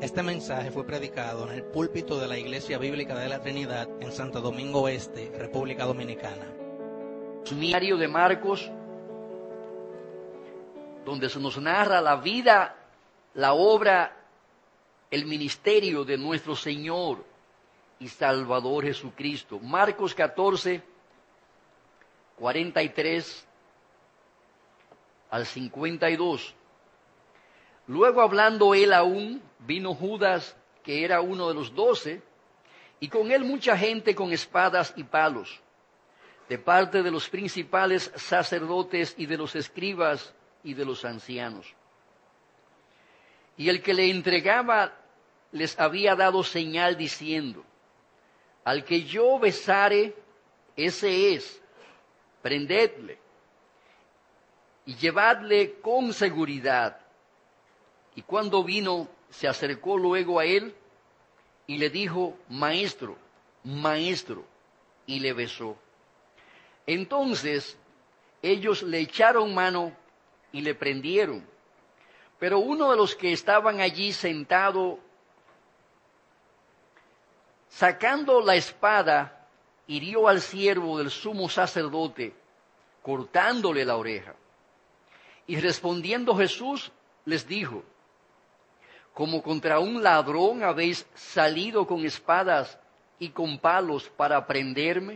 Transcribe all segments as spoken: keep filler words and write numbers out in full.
Este mensaje fue predicado en el púlpito de la Iglesia Bíblica de la Trinidad en Santo Domingo Este, República Dominicana. Diario de Marcos, donde se nos narra la vida, la obra, el ministerio de nuestro Señor y Salvador Jesucristo. Marcos catorce, cuarenta y tres al cincuenta y dos. Luego, hablando él aún, vino Judas, que era uno de los doce, y con él mucha gente con espadas y palos, de parte de los principales sacerdotes y de los escribas y de los ancianos. Y el que le entregaba les había dado señal diciendo: al que yo besare, ese es, prendedle y llevadle con seguridad. Y cuando vino, se acercó luego a él y le dijo: Maestro, maestro, y le besó. Entonces ellos le echaron mano y le prendieron. Pero uno de los que estaban allí sentado, sacando la espada, hirió al siervo del sumo sacerdote, cortándole la oreja. Y respondiendo Jesús les dijo: como contra un ladrón habéis salido con espadas y con palos para prenderme.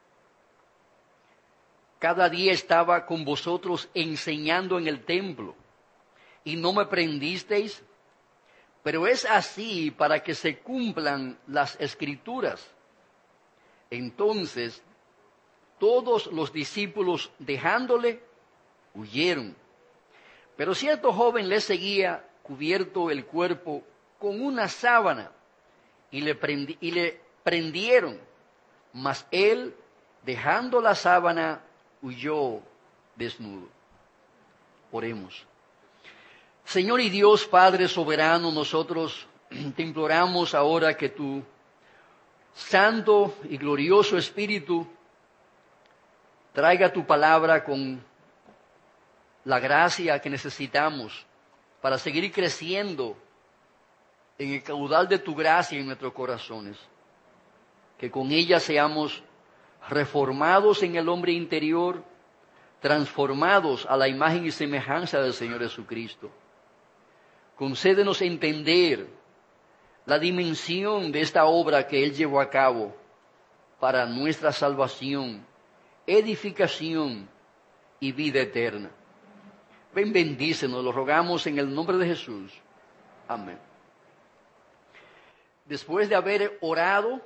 Cada día estaba con vosotros enseñando en el templo, y no me prendisteis. Pero es así para que se cumplan las Escrituras. Entonces, todos los discípulos, dejándole, huyeron. Pero cierto joven le seguía, cubierto el cuerpo con una sábana, y le, prendi- y le prendieron. Mas él, dejando la sábana, huyó desnudo. Oremos. Señor y Dios, Padre soberano, nosotros te imploramos ahora que tu santo y glorioso Espíritu traiga tu palabra con la gracia que necesitamos para seguir creciendo en el caudal de tu gracia en nuestros corazones. Que con ella seamos reformados en el hombre interior, transformados a la imagen y semejanza del Señor Jesucristo. Concédenos entender la dimensión de esta obra que Él llevó a cabo para nuestra salvación, edificación y vida eterna. Ven, bendícenos, lo rogamos en el nombre de Jesús. Amén. Después de haber orado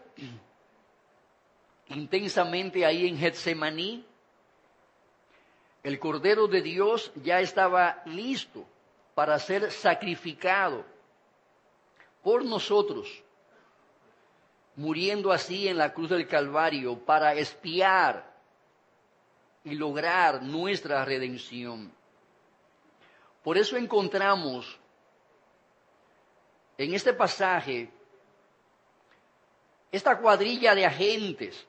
intensamente ahí en Getsemaní, el Cordero de Dios ya estaba listo para ser sacrificado por nosotros, muriendo así en la cruz del Calvario para expiar y lograr nuestra redención. Por eso encontramos en este pasaje esta cuadrilla de agentes,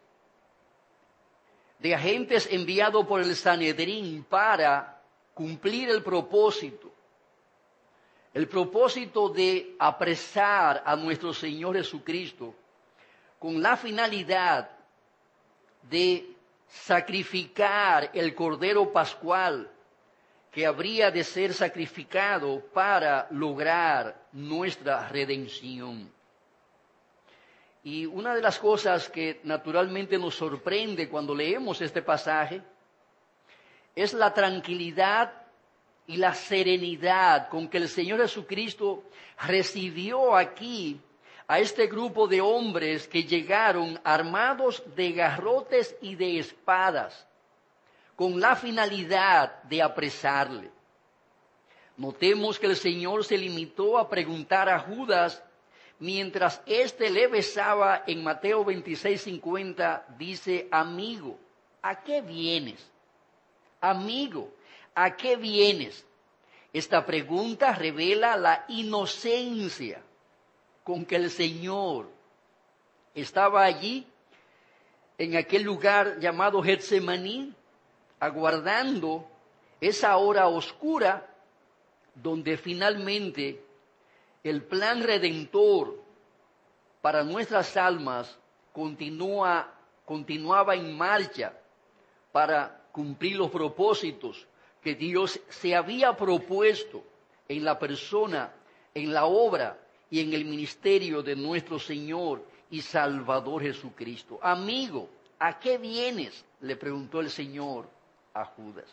de agentes enviados por el Sanedrín para cumplir el propósito, el propósito de apresar a nuestro Señor Jesucristo con la finalidad de sacrificar el Cordero Pascual que habría de ser sacrificado para lograr nuestra redención. Y una de las cosas que naturalmente nos sorprende cuando leemos este pasaje es la tranquilidad y la serenidad con que el Señor Jesucristo recibió aquí a este grupo de hombres que llegaron armados de garrotes y de espadas, con la finalidad de apresarle. Notemos que el Señor se limitó a preguntar a Judas, mientras éste le besaba. En Mateo veintiséis cincuenta dice: amigo, ¿a qué vienes? Amigo, ¿a qué vienes? Esta pregunta revela la inocencia con que el Señor estaba allí, en aquel lugar llamado Getsemaní, aguardando esa hora oscura donde finalmente el plan redentor para nuestras almas continúa, continuaba en marcha para cumplir los propósitos que Dios se había propuesto en la persona, en la obra y en el ministerio de nuestro Señor y Salvador Jesucristo. Amigo, ¿a qué vienes?, le preguntó el Señor a Judas.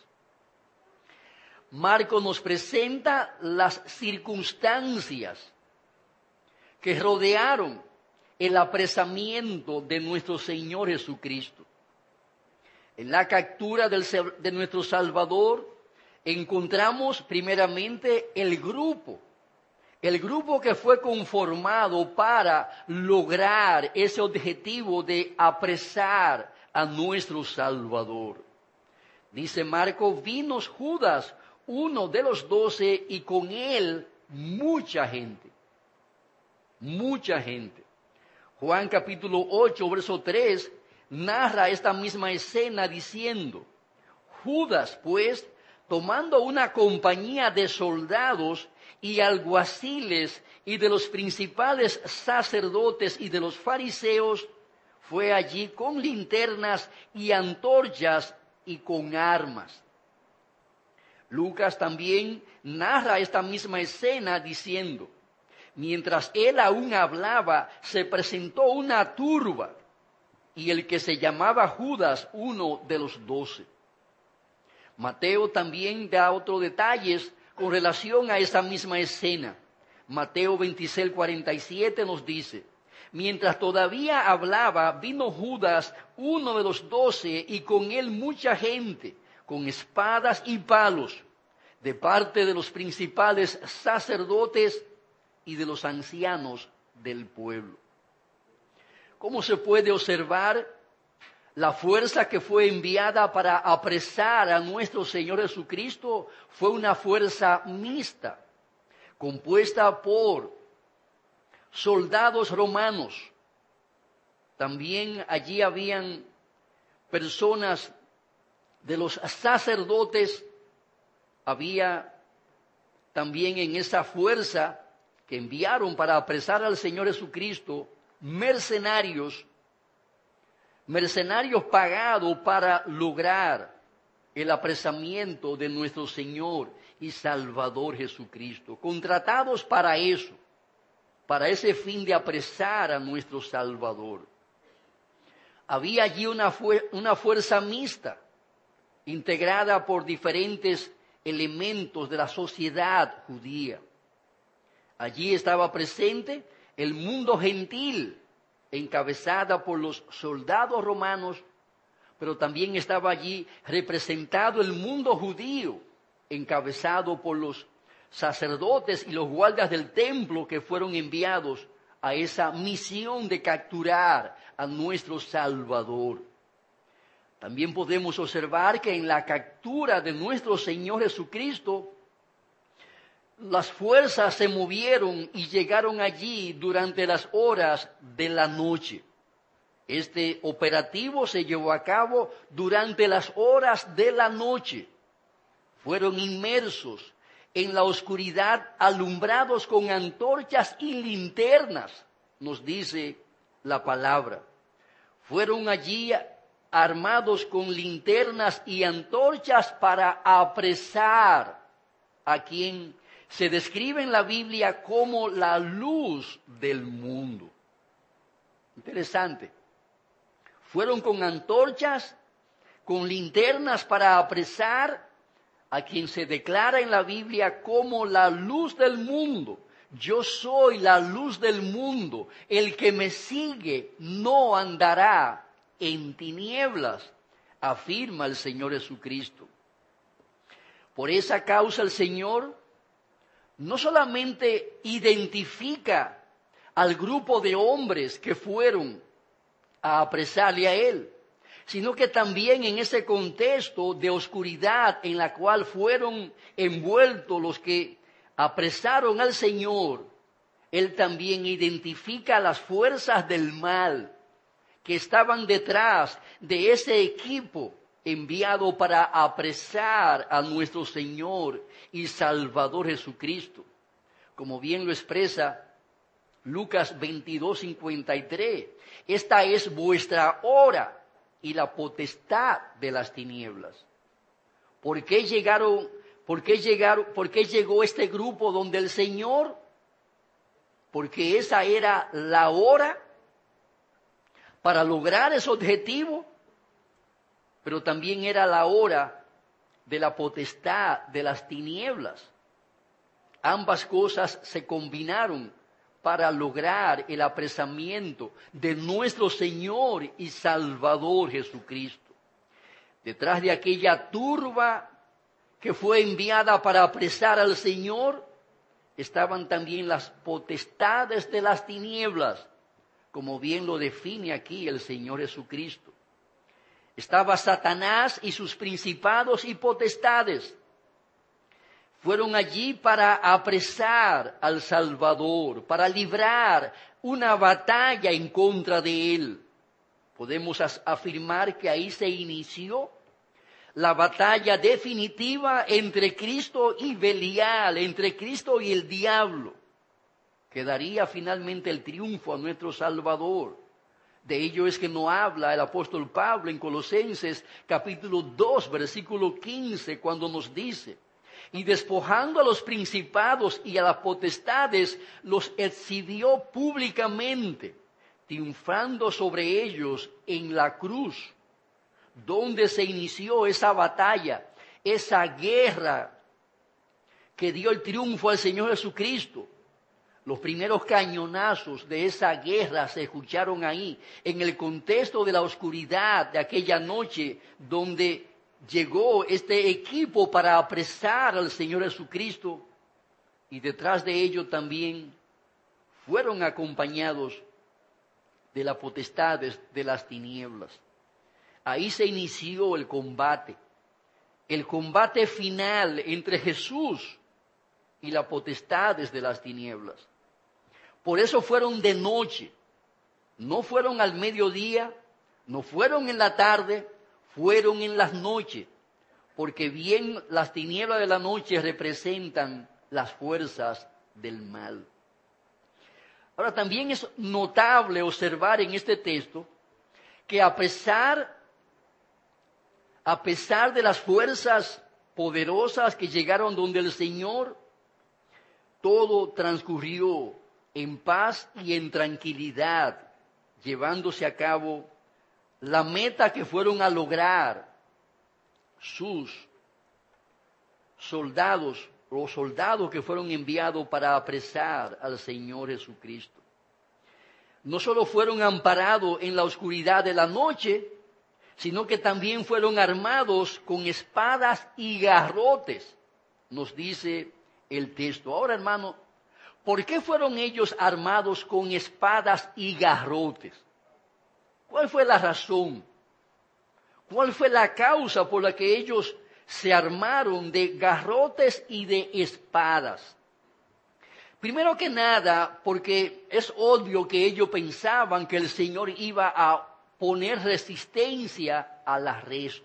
Marcos nos presenta las circunstancias que rodearon el apresamiento de nuestro Señor Jesucristo. En la captura del, de nuestro Salvador encontramos primeramente el grupo, el grupo que fue conformado para lograr ese objetivo de apresar a nuestro Salvador. Dice Marcos, vino Judas, uno de los doce, y con él mucha gente, mucha gente. Juan capítulo ocho, verso tres, narra esta misma escena diciendo, Judas, pues, tomando una compañía de soldados y alguaciles y de los principales sacerdotes y de los fariseos, fue allí con linternas y antorchas y con armas. Lucas también narra esta misma escena diciendo, mientras él aún hablaba, se presentó una turba, y el que se llamaba Judas, uno de los doce. Mateo también da otros detalles con relación a esa misma escena. Mateo veintiséis, cuarenta y siete nos dice, mientras todavía hablaba, vino Judas, uno de los doce, y con él mucha gente, con espadas y palos, de parte de los principales sacerdotes y de los ancianos del pueblo. ¿Cómo se puede observar? La fuerza que fue enviada para apresar a nuestro Señor Jesucristo fue una fuerza mixta, compuesta por soldados romanos. También allí habían personas de los sacerdotes, había también en esa fuerza que enviaron para apresar al Señor Jesucristo, mercenarios, mercenarios pagados para lograr el apresamiento de nuestro Señor y Salvador Jesucristo, contratados para eso, para ese fin de apresar a nuestro Salvador. Había allí una, fu- una fuerza mixta, integrada por diferentes elementos de la sociedad judía. Allí estaba presente el mundo gentil, encabezada por los soldados romanos, pero también estaba allí representado el mundo judío, encabezado por los sacerdotes y los guardas del templo que fueron enviados a esa misión de capturar a nuestro Salvador. También podemos observar que en la captura de nuestro Señor Jesucristo, las fuerzas se movieron y llegaron allí durante las horas de la noche. Este operativo se llevó a cabo durante las horas de la noche. Fueron inmersos en la oscuridad, alumbrados con antorchas y linternas, nos dice la palabra. Fueron allí armados con linternas y antorchas para apresar a quien se describe en la Biblia como la luz del mundo. Interesante. Fueron con antorchas, con linternas para apresar a quien se declara en la Biblia como la luz del mundo. Yo soy la luz del mundo. El que me sigue no andará en tinieblas, afirma el Señor Jesucristo. Por esa causa el Señor no solamente identifica al grupo de hombres que fueron a apresarle a él, sino que también en ese contexto de oscuridad en la cual fueron envueltos los que apresaron al Señor, él también identifica las fuerzas del mal que estaban detrás de ese equipo enviado para apresar a nuestro Señor y Salvador Jesucristo. como bien lo expresa Lucas veintidós, cincuenta y tres. Esta es vuestra hora y la potestad de las tinieblas. ¿Por qué llegaron, por qué llegaron, por qué llegó este grupo donde el Señor? Porque esa era la hora para lograr ese objetivo, pero también era la hora de la potestad de las tinieblas. Ambas cosas se combinaron para lograr el apresamiento de nuestro Señor y Salvador Jesucristo. Detrás de aquella turba que fue enviada para apresar al Señor, estaban también las potestades de las tinieblas, como bien lo define aquí el Señor Jesucristo. Estaba Satanás y sus principados y potestades. Fueron allí para apresar al Salvador, para librar una batalla en contra de él. Podemos afirmar que ahí se inició la batalla definitiva entre Cristo y Belial, entre Cristo y el diablo, que daría finalmente el triunfo a nuestro Salvador. De ello es que nos habla el apóstol Pablo en Colosenses capítulo dos, versículo quince, cuando nos dice: y despojando a los principados y a las potestades, los exhibió públicamente, triunfando sobre ellos en la cruz, donde se inició esa batalla, esa guerra que dio el triunfo al Señor Jesucristo. Los primeros cañonazos de esa guerra se escucharon ahí, en el contexto de la oscuridad de aquella noche, donde llegó este equipo para apresar al Señor Jesucristo, y detrás de ello también fueron acompañados de las potestades de las tinieblas. Ahí se inició el combate, el combate final entre Jesús y las potestades de las tinieblas. Por eso fueron de noche, no fueron al mediodía, no fueron en la tarde, fueron en las noches, porque bien las tinieblas de la noche representan las fuerzas del mal. Ahora, también es notable observar en este texto que a pesar, a pesar de las fuerzas poderosas que llegaron donde el Señor, todo transcurrió en paz y en tranquilidad, llevándose a cabo la meta que fueron a lograr sus soldados, los soldados que fueron enviados para apresar al Señor Jesucristo. No solo fueron amparados en la oscuridad de la noche, sino que también fueron armados con espadas y garrotes, nos dice el texto. Ahora, hermano, ¿por qué fueron ellos armados con espadas y garrotes? ¿Cuál fue la razón? ¿Cuál fue la causa por la que ellos se armaron de garrotes y de espadas? Primero que nada, porque es obvio que ellos pensaban que el Señor iba a poner resistencia al arresto.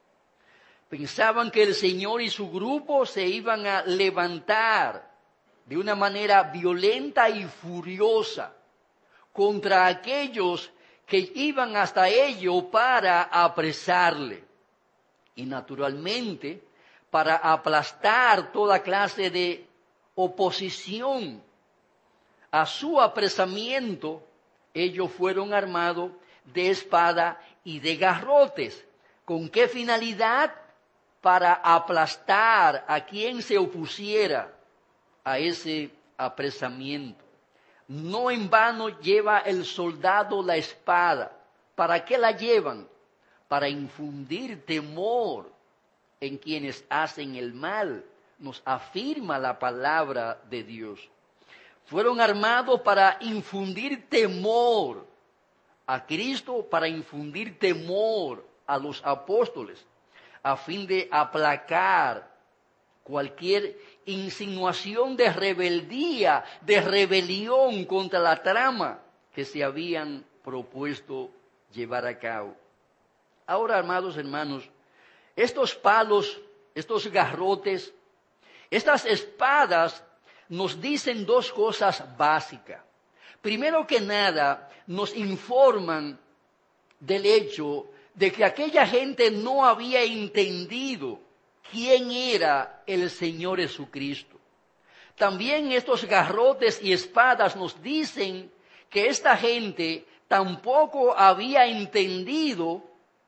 Pensaban que el Señor y su grupo se iban a levantar de una manera violenta y furiosa contra aquellos que iban hasta ellos para apresarle. Y naturalmente, para aplastar toda clase de oposición a su apresamiento, ellos fueron armados de espada y de garrotes. ¿Con qué finalidad? Para aplastar a quien se opusiera a ese apresamiento. No en vano lleva el soldado la espada. ¿Para qué la llevan? Para infundir temor en quienes hacen el mal, nos afirma la palabra de Dios. Fueron armados para infundir temor a Cristo, para infundir temor a los apóstoles, a fin de aplacar cualquier insinuación de rebeldía, de rebelión contra la trama que se habían propuesto llevar a cabo. Ahora, amados hermanos, estos palos, estos garrotes, estas espadas nos dicen dos cosas básicas. Primero que nada, nos informan del hecho de que aquella gente no había entendido quién era el Señor Jesucristo. También estos garrotes y espadas nos dicen que esta gente tampoco había entendido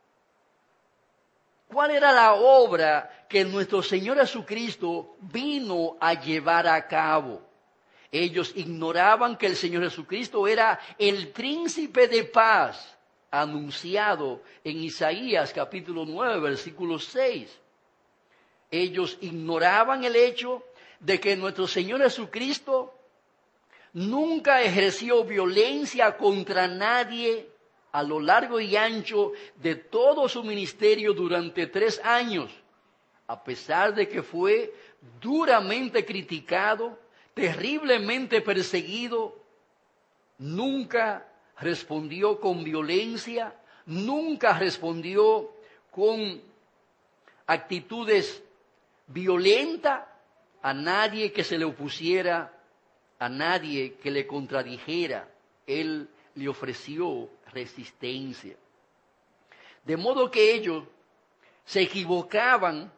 cuál era la obra que nuestro Señor Jesucristo vino a llevar a cabo. Ellos ignoraban que el Señor Jesucristo era el príncipe de paz, anunciado en Isaías capítulo nueve, versículo seis. Ellos ignoraban el hecho de que nuestro Señor Jesucristo nunca ejerció violencia contra nadie a lo largo y ancho de todo su ministerio durante tres años, a pesar de que fue duramente criticado, terriblemente perseguido. Nunca respondió con violencia, nunca respondió con actitudes violentas a nadie que se le opusiera, a nadie que le contradijera. Él le ofreció resistencia. De modo que ellos se equivocaban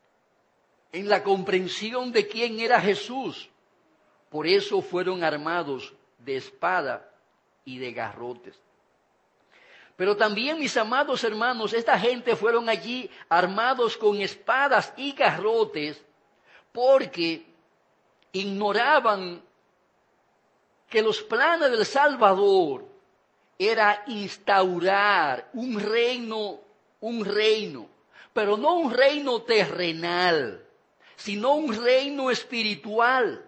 en la comprensión de quién era Jesús. Por eso fueron armados de espada y de garrotes. Pero también, mis amados hermanos, esta gente fueron allí armados con espadas y garrotes porque ignoraban que los planes del Salvador era instaurar un reino, un reino, pero no un reino terrenal, sino un reino espiritual,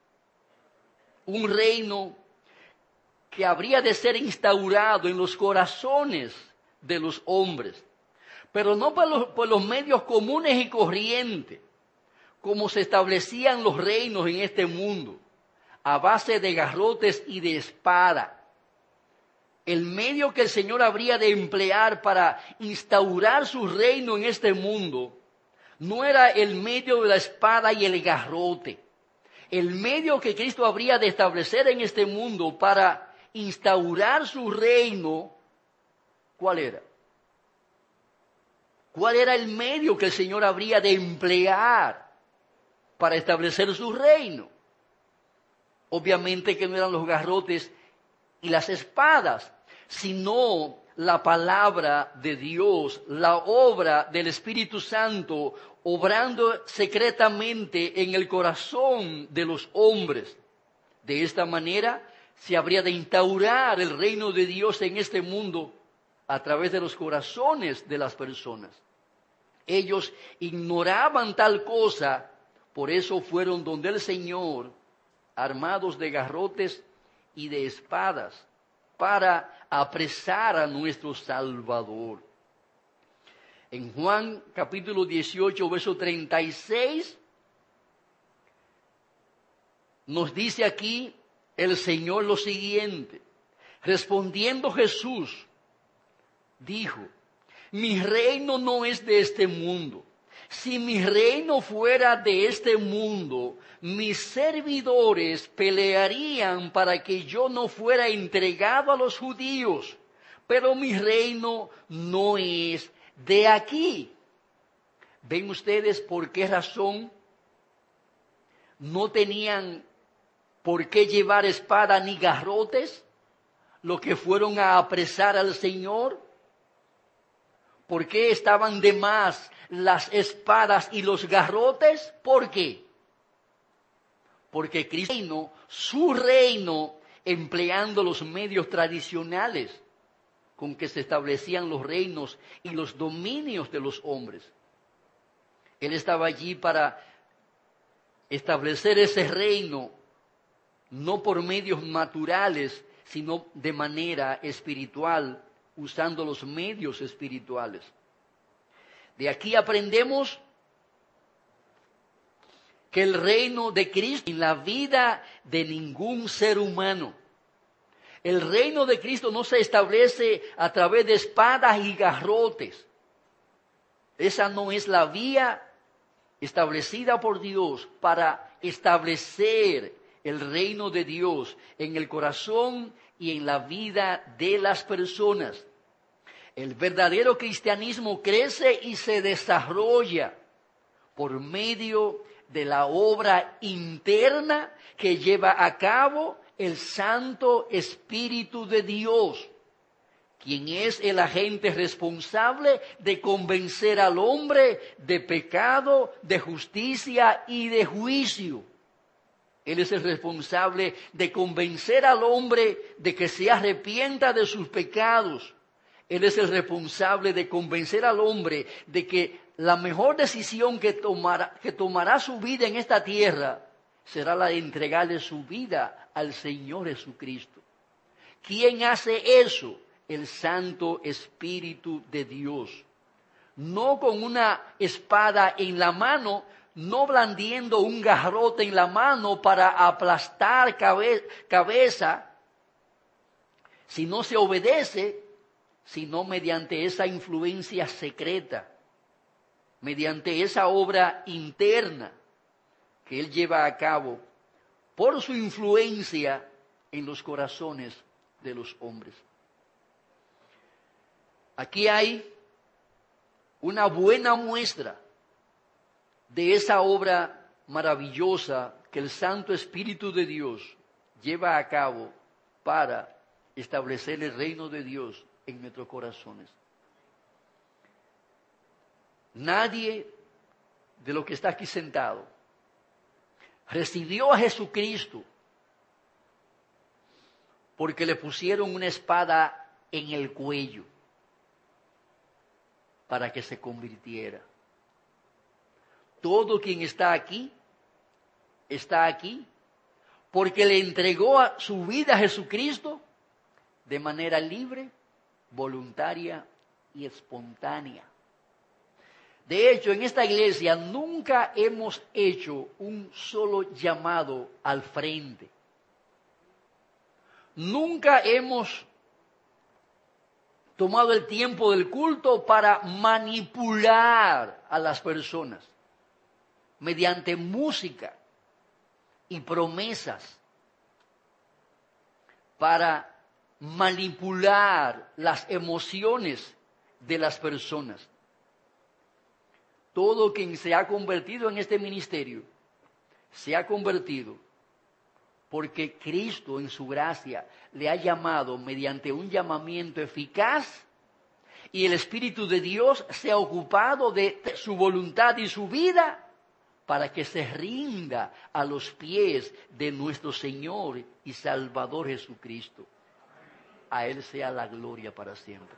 un reino que habría de ser instaurado en los corazones de los hombres, pero no por los, por los medios comunes y corrientes, como se establecían los reinos en este mundo, a base de garrotes y de espada. El medio que el Señor habría de emplear para instaurar su reino en este mundo no era el medio de la espada y el garrote. El medio que Cristo habría de establecer en este mundo para instaurar su reino, ¿cuál era? ¿Cuál era el medio que el Señor habría de emplear para establecer su reino? Obviamente que no eran los garrotes y las espadas, sino la palabra de Dios, la obra del Espíritu Santo, obrando secretamente en el corazón de los hombres. De esta manera se habría de instaurar el reino de Dios en este mundo a través de los corazones de las personas. Ellos ignoraban tal cosa, por eso fueron donde el Señor, armados de garrotes y de espadas, para apresar a nuestro Salvador. En Juan capítulo dieciocho, verso treinta y seis, nos dice aquí el Señor lo siguiente: respondiendo Jesús, dijo: mi reino no es de este mundo. Si mi reino fuera de este mundo, mis servidores pelearían para que yo no fuera entregado a los judíos. Pero mi reino no es de aquí. ¿Ven ustedes por qué razón no tenían por qué llevar espada ni garrotes los que fueron a apresar al Señor? ¿Por qué estaban de más las espadas y los garrotes? ¿Por qué? Porque Cristo, su reino, empleando los medios tradicionales con que se establecían los reinos y los dominios de los hombres. Él estaba allí para establecer ese reino, no por medios naturales, sino de manera espiritual, usando los medios espirituales. De aquí aprendemos que el reino de Cristo en la vida de ningún ser humano. El reino de Cristo no se establece a través de espadas y garrotes. Esa no es la vía establecida por Dios para establecer el reino de Dios en el corazón y en la vida de las personas. El verdadero cristianismo crece y se desarrolla por medio de la obra interna que lleva a cabo el Santo Espíritu de Dios, quien es el agente responsable de convencer al hombre de pecado, de justicia y de juicio. Él es el responsable de convencer al hombre de que se arrepienta de sus pecados. Él es el responsable de convencer al hombre de que la mejor decisión que tomará, que tomará su vida en esta tierra será la de entregarle su vida al Señor Jesucristo. ¿Quién hace eso? El Santo Espíritu de Dios. No con una espada en la mano, no blandiendo un garrote en la mano para aplastar cabe- cabeza, si no se obedece, sino mediante esa influencia secreta, mediante esa obra interna que Él lleva a cabo por su influencia en los corazones de los hombres. Aquí hay una buena muestra de esa obra maravillosa que el Santo Espíritu de Dios lleva a cabo para establecer el reino de Dios en nuestros corazones. Nadie de los que está aquí sentado recibió a Jesucristo porque le pusieron una espada en el cuello para que se convirtiera. Todo quien está aquí, está aquí porque le entregó a su vida a Jesucristo de manera libre, voluntaria y espontánea. De hecho, en esta iglesia nunca hemos hecho un solo llamado al frente. Nunca hemos tomado el tiempo del culto para manipular a las personas mediante música y promesas, para manipular las emociones de las personas. Todo quien se ha convertido en este ministerio se ha convertido porque Cristo en su gracia le ha llamado mediante un llamamiento eficaz y el Espíritu de Dios se ha ocupado de su voluntad y su vida para que se rinda a los pies de nuestro Señor y Salvador Jesucristo. A Él sea la gloria para siempre.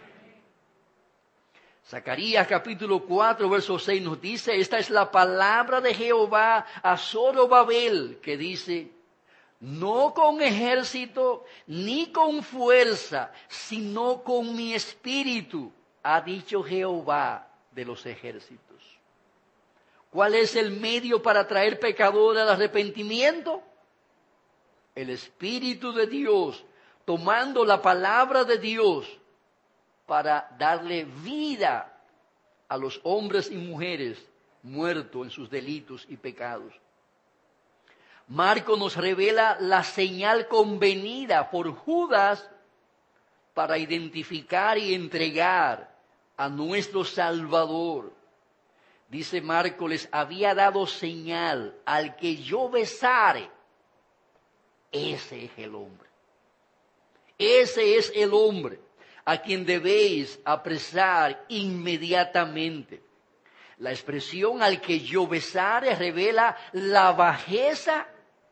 Zacarías capítulo cuatro, verso seis nos dice, esta es la palabra de Jehová a Zorobabel, que dice, no con ejército ni con fuerza, sino con mi espíritu, ha dicho Jehová de los ejércitos. ¿Cuál es el medio para traer pecadores al arrepentimiento? El Espíritu de Dios, tomando la palabra de Dios para darle vida a los hombres y mujeres muertos en sus delitos y pecados. Marcos nos revela la señal convenida por Judas para identificar y entregar a nuestro Salvador. Dice Marcos, les había dado señal, al que yo besare, ese es el hombre. Ese es el hombre a quien debéis apresar inmediatamente. La expresión al que yo besare revela la bajeza,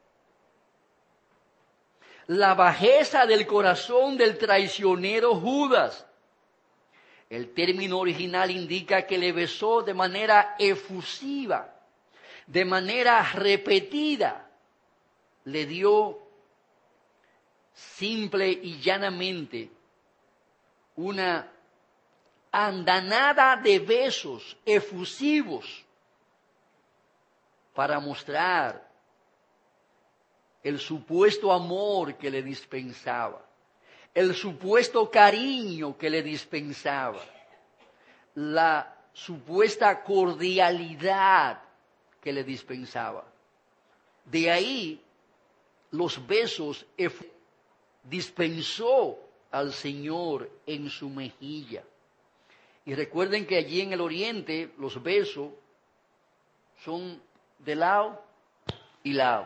la bajeza del corazón del traicionero Judas. El término original indica que le besó de manera efusiva, de manera repetida. Le dio simple y llanamente una andanada de besos efusivos para mostrar el supuesto amor que le dispensaba, el supuesto cariño que le dispensaba, la supuesta cordialidad que le dispensaba. De ahí los besos dispensó al Señor en su mejilla. Y recuerden que allí en el oriente los besos son de lado y lado.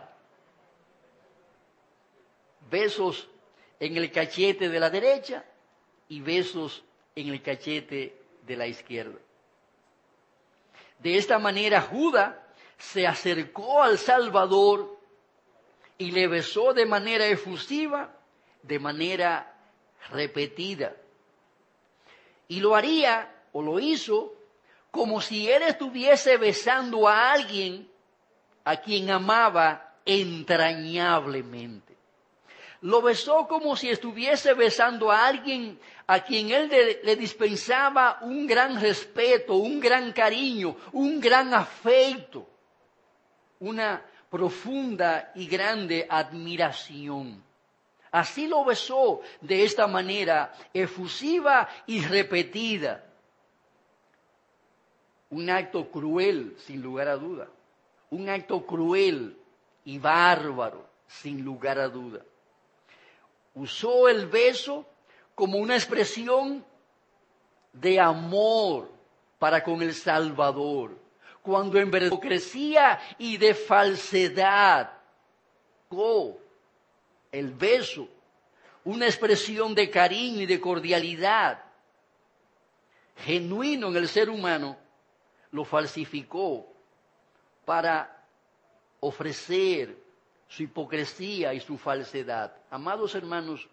Besos en el cachete de la derecha y besos en el cachete de la izquierda. De esta manera Judas se acercó al Salvador y le besó de manera efusiva, de manera repetida. Y lo haría, o lo hizo, como si él estuviese besando a alguien a quien amaba entrañablemente. Lo besó como si estuviese besando a alguien a quien él le, le dispensaba un gran respeto, un gran cariño, un gran afecto, una profunda y grande admiración. Así lo besó de esta manera efusiva y repetida. Un acto cruel, sin lugar a duda. Un acto cruel y bárbaro, sin lugar a duda. Usó el beso como una expresión de amor para con el Salvador, cuando en verdad hipocresía y de falsedad, oh, el beso, una expresión de cariño y de cordialidad genuino en el ser humano, lo falsificó para ofrecer su hipocresía y su falsedad. Amados hermanos,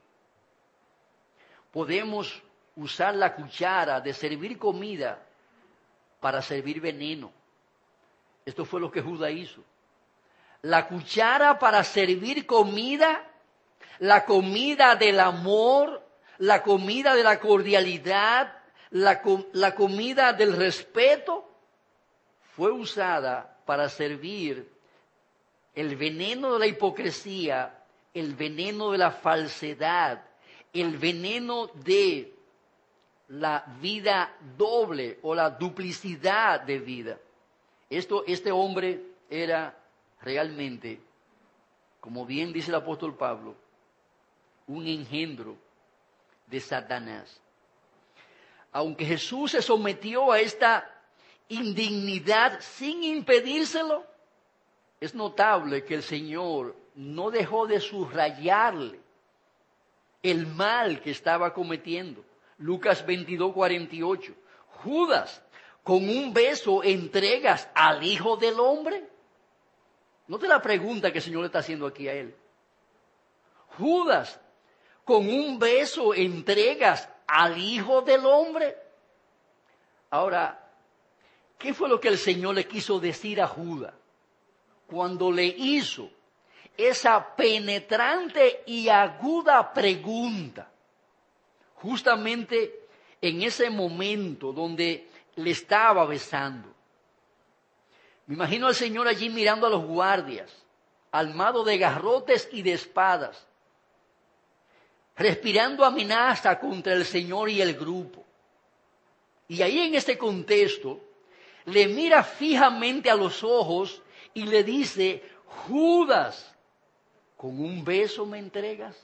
podemos usar la cuchara de servir comida para servir veneno. Esto fue lo que Judas hizo. La cuchara para servir comida, la comida del amor, la comida de la cordialidad, la, la comida del respeto, fue usada para servir el veneno de la hipocresía, el veneno de la falsedad, el veneno de la vida doble o la duplicidad de vida. Esto, este hombre era realmente, como bien dice el apóstol Pablo, un engendro de Satanás. Aunque Jesús se sometió a esta indignidad sin impedírselo, es notable que el Señor no dejó de subrayarle el mal que estaba cometiendo. Lucas veintidós, cuarenta y ocho. Judas, con un beso entregas al Hijo del Hombre. Note la pregunta que el Señor le está haciendo aquí a él. Judas, con un beso entregas al Hijo del Hombre. Ahora, ¿qué fue lo que el Señor le quiso decir a Judas cuando le hizo esa penetrante y aguda pregunta? Justamente en ese momento donde le estaba besando. Me imagino al Señor allí mirando a los guardias, armado de garrotes y de espadas, respirando amenaza contra el Señor y el grupo. Y ahí en este contexto, le mira fijamente a los ojos y le dice: Judas, ¿con un beso me entregas?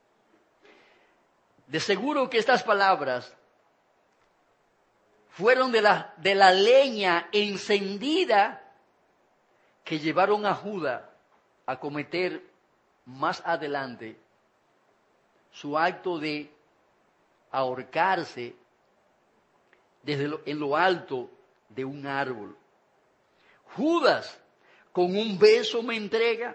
De seguro que estas palabras fueron de la, de la leña encendida que llevaron a Judas a cometer más adelante su acto de ahorcarse desde lo, en lo alto de un árbol. Judas, ¿con un beso me entrega?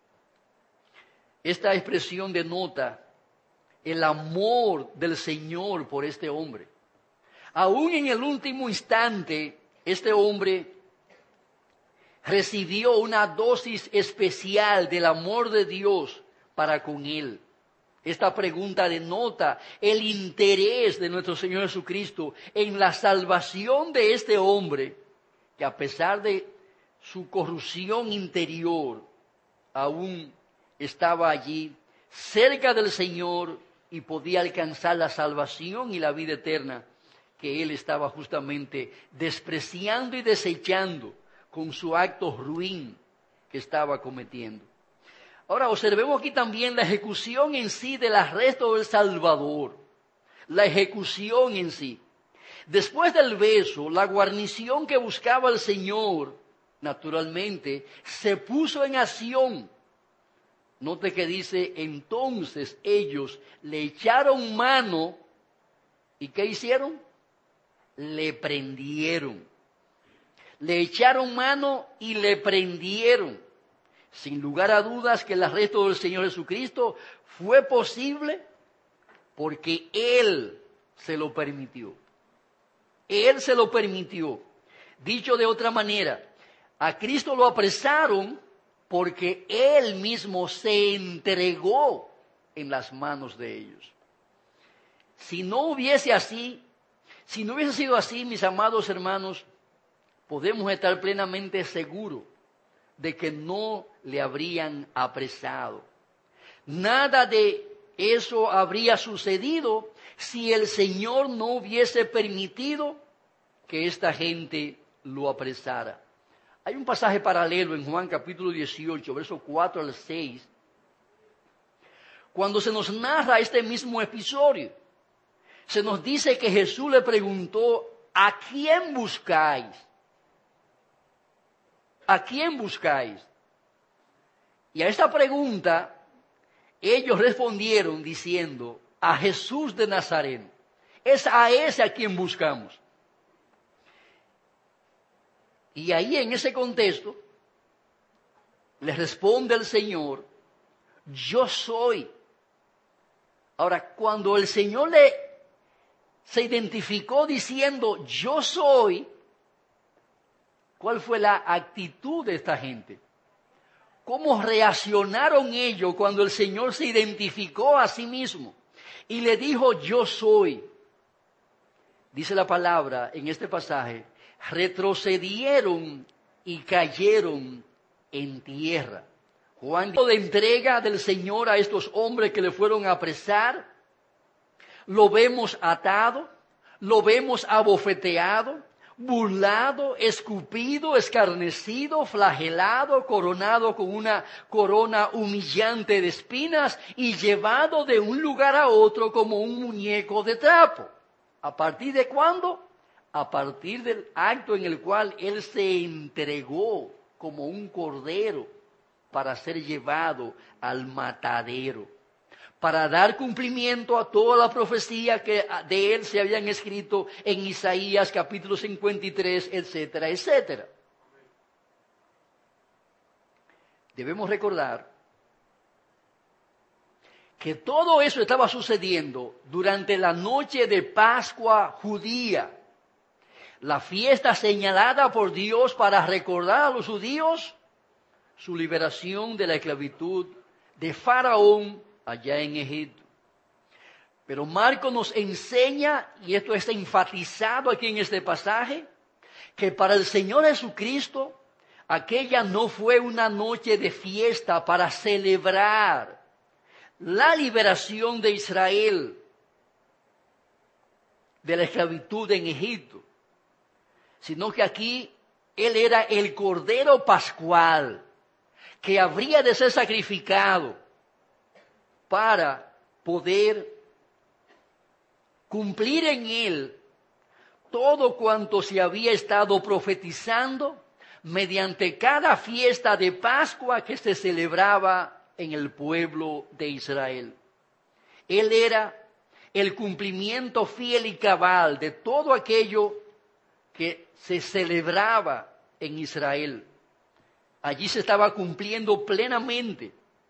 Esta expresión denota el amor del Señor por este hombre. Aún en el último instante, este hombre recibió una dosis especial del amor de Dios para con él. Esta pregunta denota el interés de nuestro Señor Jesucristo en la salvación de este hombre, que a pesar de su corrupción interior, aún estaba allí cerca del Señor y podía alcanzar la salvación y la vida eterna que él estaba justamente despreciando y desechando con su acto ruin que estaba cometiendo. Ahora observemos aquí también la ejecución en sí del arresto del Salvador. La ejecución en sí. Después del beso, la guarnición que buscaba el Señor, naturalmente, se puso en acción. Note que dice, entonces ellos le echaron mano, ¿y qué hicieron? Le prendieron. Le echaron mano y le prendieron. Sin lugar a dudas que el arresto del Señor Jesucristo fue posible porque Él se lo permitió. Él se lo permitió. Dicho de otra manera, a Cristo lo apresaron porque Él mismo se entregó en las manos de ellos. Si no hubiese así, si no hubiese sido así, mis amados hermanos, podemos estar plenamente seguros de que no le habrían apresado. Nada de eso habría sucedido si el Señor no hubiese permitido que esta gente lo apresara. Hay un pasaje paralelo en Juan capítulo dieciocho, versos cuatro al seis, cuando se nos narra este mismo episodio. Se nos dice que Jesús le preguntó, ¿a quién buscáis? ¿A quién buscáis? Y a esta pregunta, ellos respondieron diciendo, a Jesús de Nazaret. Es a ese a quien buscamos. Y ahí en ese contexto, le responde el Señor, yo soy. Ahora, cuando el Señor le se identificó diciendo, yo soy, ¿cuál fue la actitud de esta gente? ¿Cómo reaccionaron ellos cuando el Señor se identificó a sí mismo y le dijo, yo soy? Dice la palabra en este pasaje, retrocedieron y cayeron en tierra. Juan, de entrega del Señor a estos hombres que le fueron a apresar, lo vemos atado, lo vemos abofeteado, burlado, escupido, escarnecido, flagelado, coronado con una corona humillante de espinas y llevado de un lugar a otro como un muñeco de trapo. ¿A partir de cuándo? A partir del acto en el cual Él se entregó como un cordero para ser llevado al matadero, para dar cumplimiento a toda la profecía que de Él se habían escrito en Isaías capítulo cincuenta y tres, etcétera, etcétera. Debemos recordar que todo eso estaba sucediendo durante la noche de Pascua judía, la fiesta señalada por Dios para recordar a los judíos su liberación de la esclavitud de Faraón allá en Egipto. Pero Marcos nos enseña, y esto está enfatizado aquí en este pasaje, que para el Señor Jesucristo aquella no fue una noche de fiesta para celebrar la liberación de Israel de la esclavitud en Egipto, sino que aquí Él era el Cordero Pascual que habría de ser sacrificado para poder cumplir en Él todo cuanto se había estado profetizando mediante cada fiesta de Pascua que se celebraba en el pueblo de Israel. Él era el cumplimiento fiel y cabal de todo aquello que se celebraba en Israel. Allí se estaba cumpliendo plenamente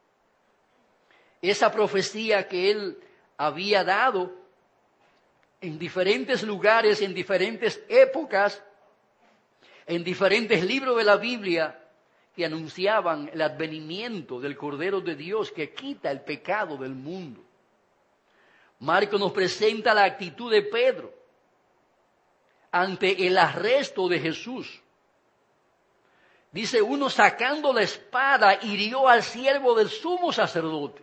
esa profecía que Él había dado en diferentes lugares, en diferentes épocas, en diferentes libros de la Biblia, que anunciaban el advenimiento del Cordero de Dios que quita el pecado del mundo. Marcos nos presenta la actitud de Pedro ante el arresto de Jesús. Dice, uno sacando la espada hirió al siervo del sumo sacerdote.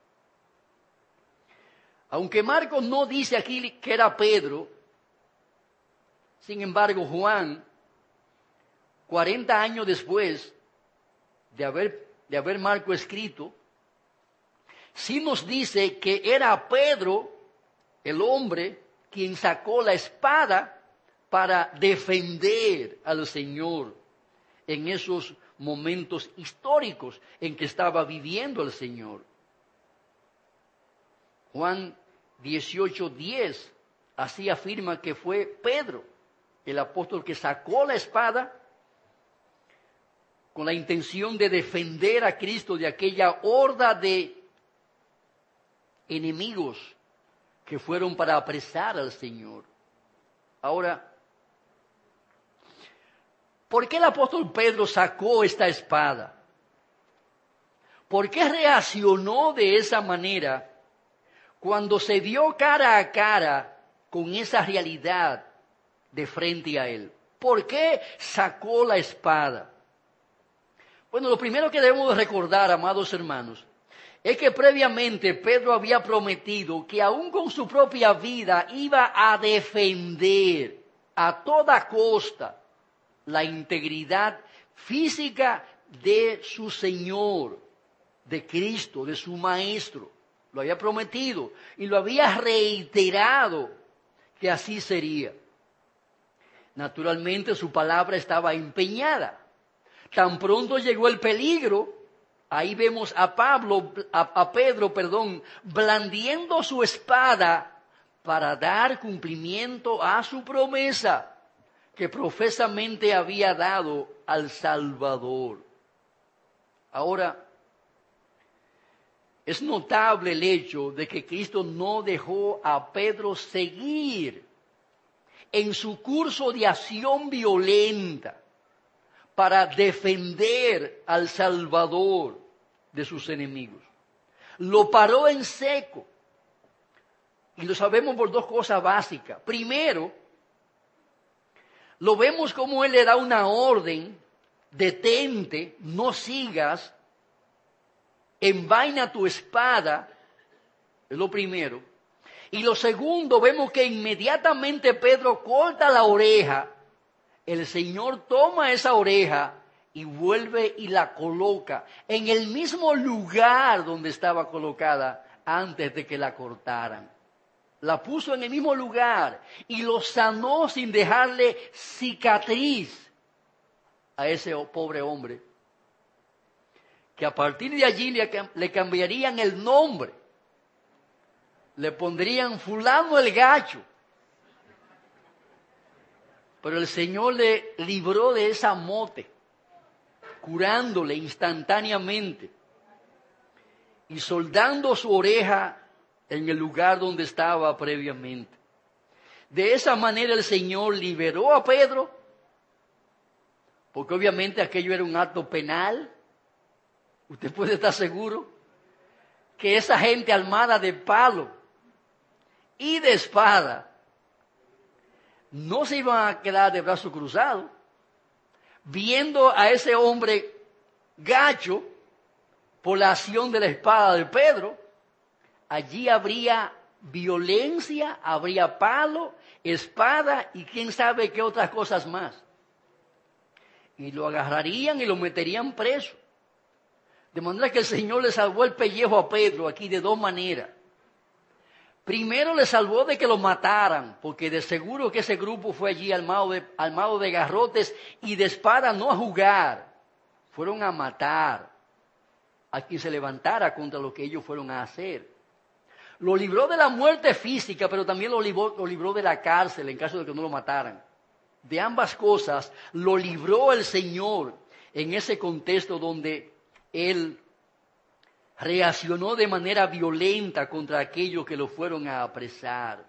Aunque Marcos no dice aquí que era Pedro, sin embargo Juan, cuarenta años después de haber, de haber Marco escrito, sí nos dice que era Pedro, el hombre, quien sacó la espada para defender al Señor en esos momentos históricos en que estaba viviendo el Señor. Juan dieciocho diez así afirma que fue Pedro, el apóstol, que sacó la espada con la intención de defender a Cristo de aquella horda de enemigos que fueron para apresar al Señor. Ahora, ¿por qué el apóstol Pedro sacó esta espada? ¿Por qué reaccionó de esa manera cuando se vio cara a cara con esa realidad de frente a él? ¿Por qué sacó la espada? Bueno, lo primero que debemos recordar, amados hermanos, es que previamente Pedro había prometido que aún con su propia vida iba a defender a toda costa la integridad física de su Señor, de Cristo, de su Maestro. Lo había prometido y lo había reiterado que así sería. Naturalmente su palabra estaba empeñada. Tan pronto llegó el peligro, ahí vemos a Pablo, a, a Pedro, perdón, blandiendo su espada para dar cumplimiento a su promesa que profesamente había dado al Salvador. Ahora, es notable el hecho de que Cristo no dejó a Pedro seguir en su curso de acción violenta para defender al Salvador de sus enemigos. Lo paró en seco. Y lo sabemos por dos cosas básicas. Primero, lo vemos como él le da una orden: detente, no sigas, envaina tu espada, es lo primero. Y lo segundo, vemos que inmediatamente Pedro corta la oreja. El Señor toma esa oreja y vuelve y la coloca en el mismo lugar donde estaba colocada antes de que la cortaran. La puso en el mismo lugar y lo sanó sin dejarle cicatriz a ese pobre hombre, que a partir de allí le, le cambiarían el nombre, le pondrían fulano el gacho. Pero el Señor le libró de esa mote, curándole instantáneamente y soldando su oreja en el lugar donde estaba previamente. De esa manera el Señor liberó a Pedro, porque obviamente aquello era un acto penal. Usted puede estar seguro que esa gente armada de palo y de espada no se iban a quedar de brazos cruzados viendo a ese hombre gacho por la acción de la espada de Pedro. Allí habría violencia, habría palo, espada y quién sabe qué otras cosas más. Y lo agarrarían y lo meterían preso. De manera que el Señor le salvó el pellejo a Pedro aquí de dos maneras. Primero le salvó de que lo mataran, porque de seguro que ese grupo fue allí armado de, armado de garrotes y de espada, no a jugar. Fueron a matar a quien se levantara contra lo que ellos fueron a hacer. Lo libró de la muerte física, pero también lo libró, lo libró de la cárcel en caso de que no lo mataran. De ambas cosas lo libró el Señor en ese contexto donde Él reaccionó de manera violenta contra aquellos que lo fueron a apresar.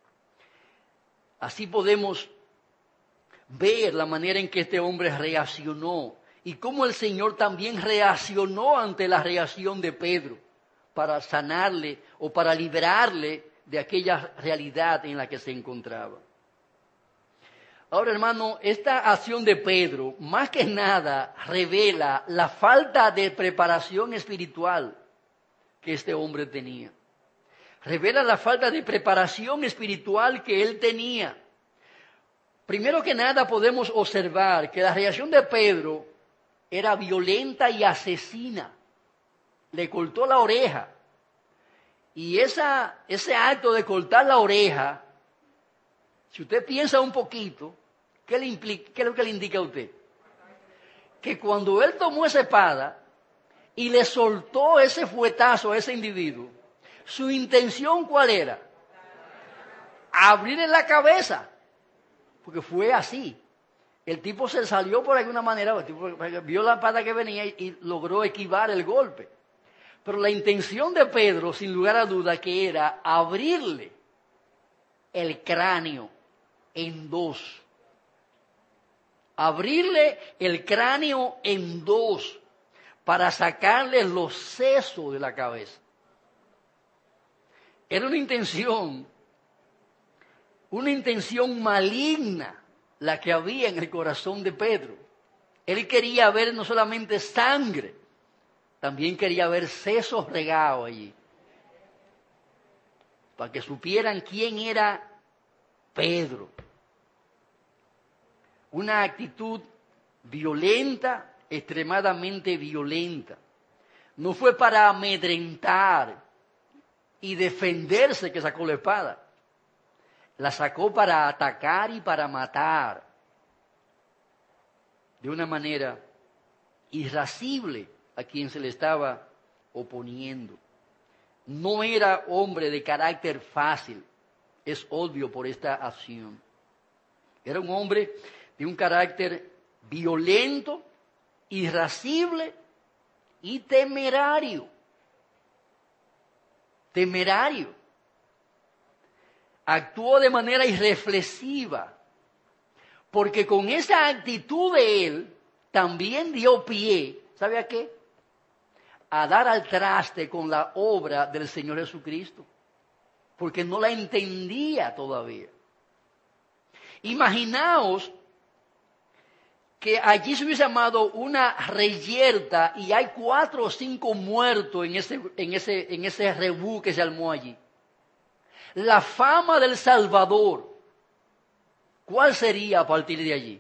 Así podemos ver la manera en que este hombre reaccionó y cómo el Señor también reaccionó ante la reacción de Pedro para sanarle o para liberarle de aquella realidad en la que se encontraba. Ahora, hermano, esta acción de Pedro, más que nada, revela la falta de preparación espiritual que este hombre tenía. Revela la falta de preparación espiritual que él tenía. Primero que nada, podemos observar que la reacción de Pedro era violenta y asesina. Le cortó la oreja. Y esa, ese acto de cortar la oreja, si usted piensa un poquito, ¿qué, le implica, ¿qué es lo que le indica a usted? Que cuando él tomó esa espada y le soltó ese fuetazo a ese individuo, su intención ¿cuál era? Abrirle la cabeza, porque fue así. El tipo se salió por alguna manera, el tipo vio la espada que venía y, y logró esquivar el golpe. Pero la intención de Pedro, sin lugar a duda, que era abrirle el cráneo en dos. Abrirle el cráneo en dos para sacarle los sesos de la cabeza. Era una intención, una intención maligna la que había en el corazón de Pedro. Él quería ver no solamente sangre, también quería ver sesos regados allí, para que supieran quién era Pedro. Una actitud violenta, extremadamente violenta. No fue para amedrentar y defenderse que sacó la espada. La sacó para atacar y para matar. De una manera irascible a quien se le estaba oponiendo. No era hombre de carácter fácil, es obvio por esta acción. Era un hombre de un carácter violento, irascible y temerario. Temerario. Actuó de manera irreflexiva, porque con esa actitud de él también dio pie, ¿sabe a qué? A dar al traste con la obra del Señor Jesucristo, porque no la entendía todavía. Imaginaos que allí se hubiese llamado una reyerta y hay cuatro o cinco muertos en ese, en ese, en ese rebú que se armó allí. La fama del Salvador, ¿cuál sería a partir de allí?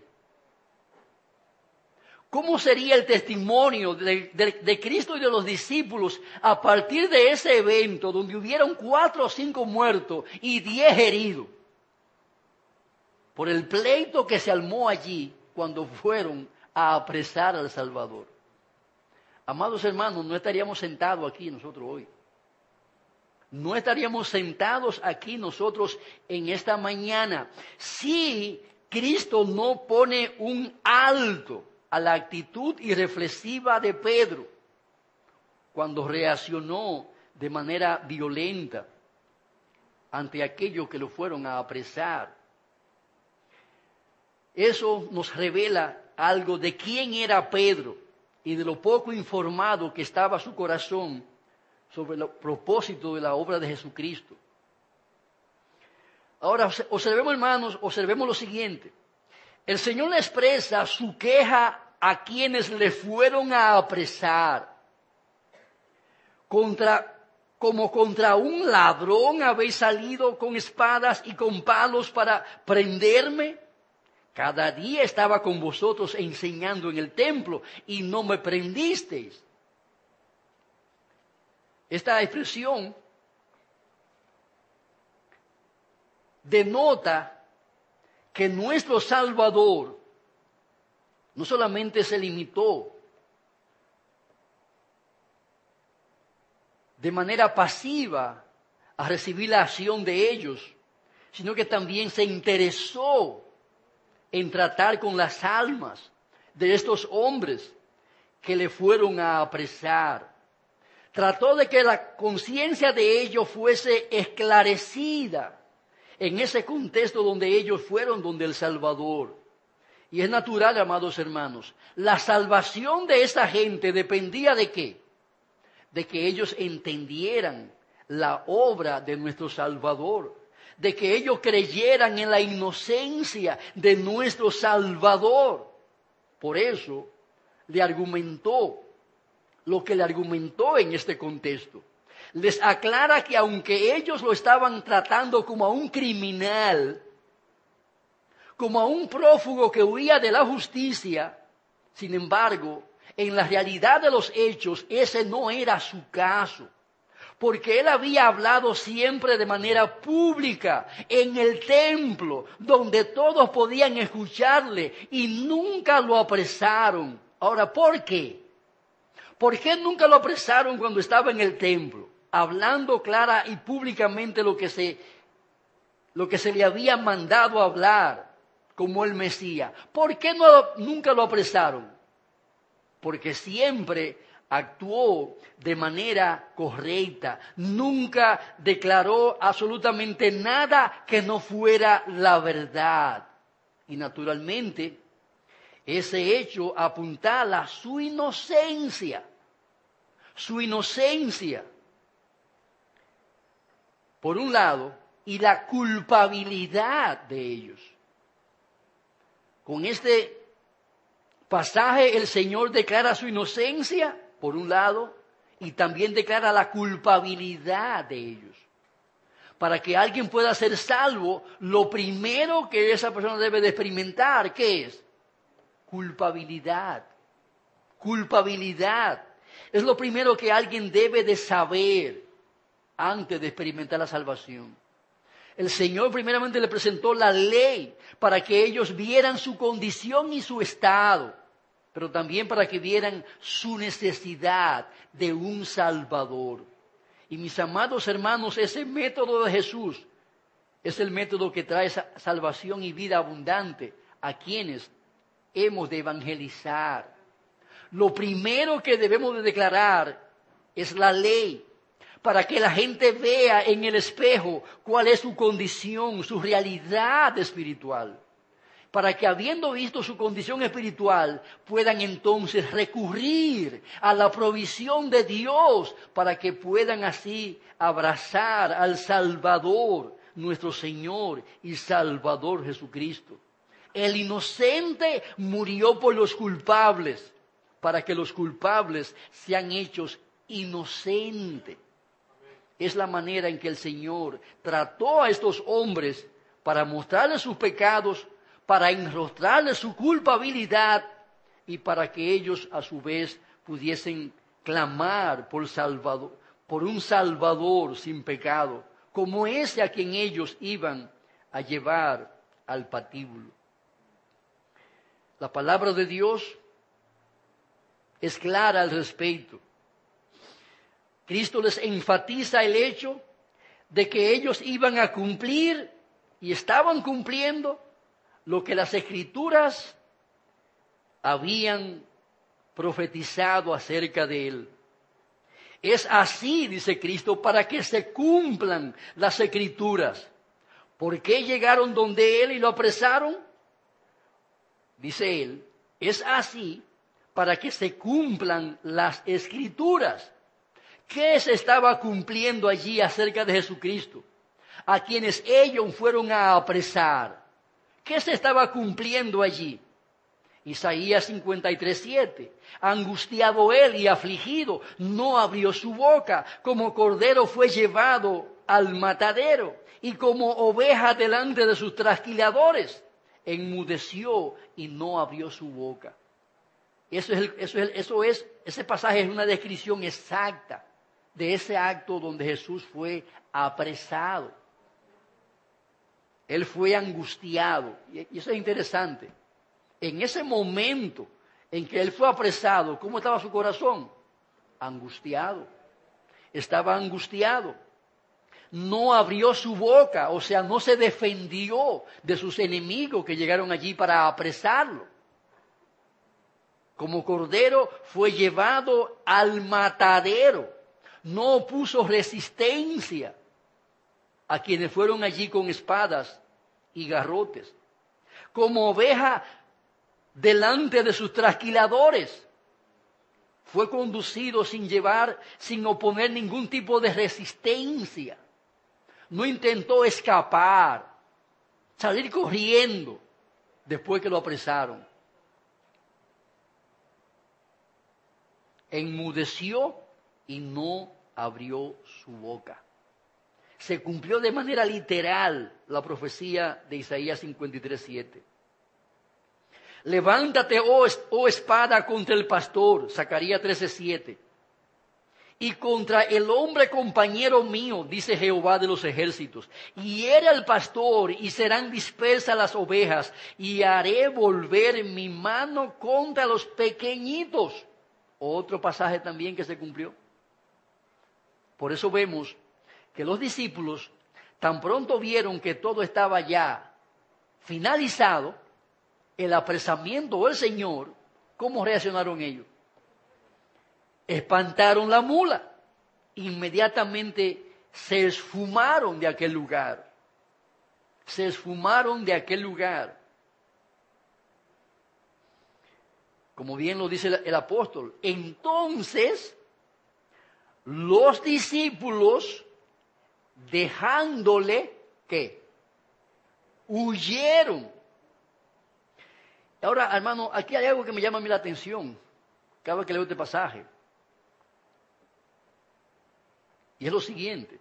¿Cómo sería el testimonio de, de, de Cristo y de los discípulos a partir de ese evento donde hubieron cuatro o cinco muertos y diez heridos? Por el pleito que se armó allí cuando fueron a apresar al Salvador. Amados hermanos, no estaríamos sentados aquí nosotros hoy. No estaríamos sentados aquí nosotros en esta mañana si Cristo no pone un alto a la actitud irreflexiva de Pedro cuando reaccionó de manera violenta ante aquellos que lo fueron a apresar. Eso nos revela algo de quién era Pedro y de lo poco informado que estaba su corazón sobre el propósito de la obra de Jesucristo. Ahora, observemos, hermanos, observemos lo siguiente. El Señor le expresa su queja a quienes le fueron a apresar. Contra, como contra un ladrón habéis salido con espadas y con palos para prenderme. Cada día estaba con vosotros enseñando en el templo y no me prendisteis. Esta expresión denota que nuestro Salvador no solamente se limitó de manera pasiva a recibir la acción de ellos, sino que también se interesó en tratar con las almas de estos hombres que le fueron a apresar. Trató de que la conciencia de ellos fuese esclarecida en ese contexto donde ellos fueron, donde el Salvador. Y es natural, amados hermanos, la salvación de esa gente dependía de qué? De que ellos entendieran la obra de nuestro Salvador, de que ellos creyeran en la inocencia de nuestro Salvador. Por eso le argumentó lo que le argumentó en este contexto. Les aclara que aunque ellos lo estaban tratando como a un criminal, como a un prófugo que huía de la justicia, sin embargo, en la realidad de los hechos, ese no era su caso. Porque él había hablado siempre de manera pública en el templo, donde todos podían escucharle y nunca lo apresaron. Ahora, ¿por qué? ¿Por qué nunca lo apresaron cuando estaba en el templo? Hablando clara y públicamente lo que se, lo que se le había mandado hablar como el Mesías. ¿Por qué no, nunca lo apresaron? Porque siempre actuó de manera correcta, nunca declaró absolutamente nada que no fuera la verdad. Y naturalmente, ese hecho apuntala a su inocencia, su inocencia, por un lado, y la culpabilidad de ellos. Con este pasaje el Señor declara su inocencia, por un lado, y también declara la culpabilidad de ellos. Para que alguien pueda ser salvo, lo primero que esa persona debe de experimentar, ¿qué es? Culpabilidad. Culpabilidad. Es lo primero que alguien debe de saber antes de experimentar la salvación. El Señor primeramente le presentó la ley para que ellos vieran su condición y su estado, pero también para que vieran su necesidad de un Salvador. Y mis amados hermanos, ese método de Jesús es el método que trae salvación y vida abundante a quienes hemos de evangelizar. Lo primero que debemos de declarar es la ley, para que la gente vea en el espejo cuál es su condición, su realidad espiritual. Para que habiendo visto su condición espiritual, puedan entonces recurrir a la provisión de Dios, para que puedan así abrazar al Salvador, nuestro Señor y Salvador Jesucristo. El inocente murió por los culpables, para que los culpables sean hechos inocentes. Es la manera en que el Señor trató a estos hombres para mostrarles sus pecados, para enrostrarles su culpabilidad y para que ellos a su vez pudiesen clamar por Salvador, por un Salvador sin pecado, como ese a quien ellos iban a llevar al patíbulo. La palabra de Dios es clara al respecto. Cristo les enfatiza el hecho de que ellos iban a cumplir y estaban cumpliendo lo que las Escrituras habían profetizado acerca de Él. Es así, dice Cristo, para que se cumplan las Escrituras. ¿Por qué llegaron donde Él y lo apresaron? Dice Él, es así para que se cumplan las Escrituras. ¿Qué se estaba cumpliendo allí acerca de Jesucristo? A quienes ellos fueron a apresar. ¿Qué se estaba cumpliendo allí? Isaías cincuenta y tres, siete. Angustiado él y afligido, no abrió su boca. Como cordero fue llevado al matadero. Y como oveja delante de sus trasquiladores, enmudeció y no abrió su boca. Eso es, el, eso es, eso es, ese pasaje es una descripción exacta de ese acto donde Jesús fue apresado. Él fue angustiado. Y eso es interesante. En ese momento en que él fue apresado, ¿cómo estaba su corazón? Angustiado. Estaba angustiado. No abrió su boca, o sea, no se defendió de sus enemigos que llegaron allí para apresarlo. Como cordero fue llevado al matadero. No opuso resistencia a quienes fueron allí con espadas y garrotes. Como oveja delante de sus trasquiladores, fue conducido sin llevar, sin oponer ningún tipo de resistencia. No intentó escapar, salir corriendo después que lo apresaron. Enmudeció y no abrió su boca. Se cumplió de manera literal la profecía de Isaías cincuenta y tres, siete. Levántate, oh, oh espada, contra el pastor, Zacarías trece siete. Y contra el hombre compañero mío, dice Jehová de los ejércitos. Y era el pastor, y serán dispersas las ovejas, y haré volver mi mano contra los pequeñitos. Otro pasaje también que se cumplió. Por eso vemos que los discípulos tan pronto vieron que todo estaba ya finalizado, el apresamiento del Señor, ¿cómo reaccionaron ellos? Espantaron la mula. Inmediatamente se esfumaron de aquel lugar. Se esfumaron de aquel lugar. Como bien lo dice el, el apóstol. Entonces, los discípulos, dejándole, ¿qué? Huyeron. Ahora, hermano, aquí hay algo que me llama a mí la atención cada vez que leo este pasaje. Y es lo siguiente.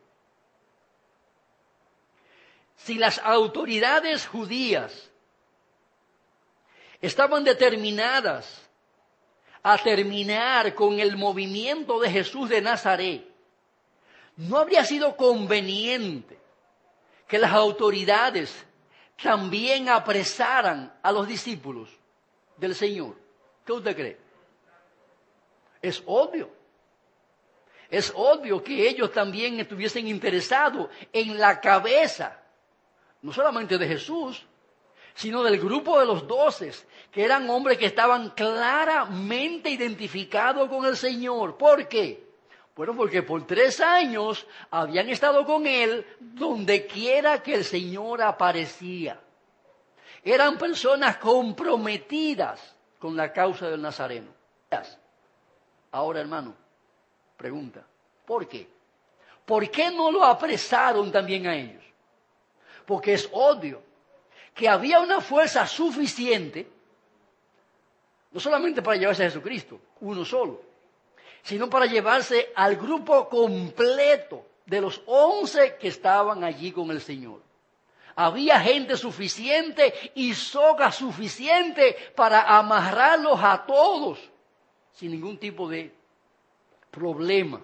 Si las autoridades judías estaban determinadas a terminar con el movimiento de Jesús de Nazaret, ¿no habría sido conveniente que las autoridades también apresaran a los discípulos del Señor? ¿Qué usted cree? Es obvio. Es obvio que ellos también estuviesen interesados en la cabeza, no solamente de Jesús, sino del grupo de los doces, que eran hombres que estaban claramente identificados con el Señor. ¿Por qué? Bueno, porque por tres años habían estado con Él donde quiera que el Señor aparecía. Eran personas comprometidas con la causa del Nazareno. Ahora, hermano, pregunta, ¿por qué? ¿Por qué no lo apresaron también a ellos? Porque es obvio que había una fuerza suficiente, no solamente para llevarse a Jesucristo, uno solo, sino para llevarse al grupo completo de los once que estaban allí con el Señor. Había gente suficiente y soga suficiente para amarrarlos a todos sin ningún tipo de problema.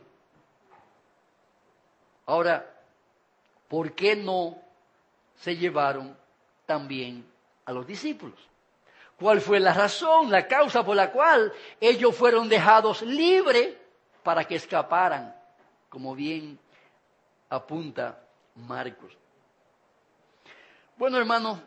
Ahora, ¿por qué no se llevaron también a los discípulos? ¿Cuál fue la razón, la causa por la cual ellos fueron dejados libres para que escaparan? Como bien apunta Marcos. Bueno, hermano,